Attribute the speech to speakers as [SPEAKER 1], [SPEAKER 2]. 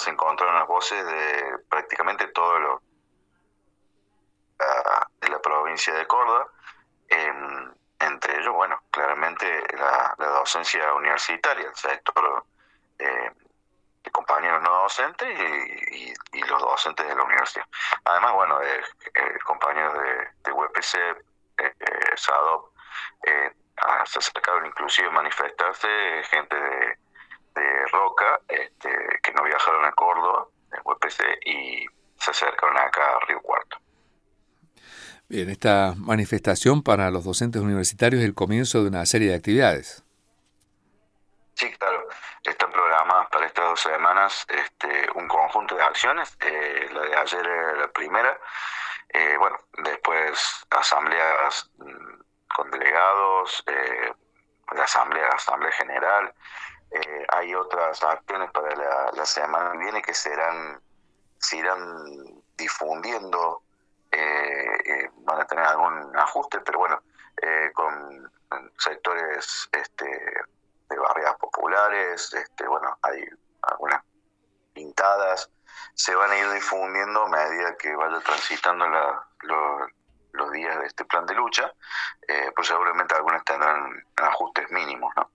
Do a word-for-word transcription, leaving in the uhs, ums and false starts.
[SPEAKER 1] se encontraron las voces de prácticamente todo lo la, de la provincia de Córdoba, eh, entre ellos, bueno, claramente la, la docencia universitaria, el sector eh, de compañeros no docentes y, y, y los docentes de la universidad. Además, bueno, eh, eh, compañeros de, de U P C, eh, eh, SADOP, eh, se acercaron inclusive a manifestarse gente de, de Roca, este, que no viajaron a Córdoba, de U P C, y se acercaron acá a Río Cuarto.
[SPEAKER 2] Bien, esta manifestación para los docentes universitarios es el comienzo de una serie de actividades.
[SPEAKER 1] Sí, claro, están programadas para estas dos semanas este, un conjunto de acciones. Eh, la de ayer era la primera. Eh, bueno, después asambleas mmm, con delegados, eh, la asamblea, asamblea general. Eh, hay otras acciones para la, la semana que viene que serán, se irán difundiendo, eh, eh, van a tener algún ajuste, pero bueno, eh, con sectores este, de barriadas populares, este, bueno, hay algunas pintadas, se van a ir difundiendo a medida que vaya transitando la, lo, los días de este plan de lucha, eh, pues seguramente algunas tendrán ajustes mínimos, ¿no?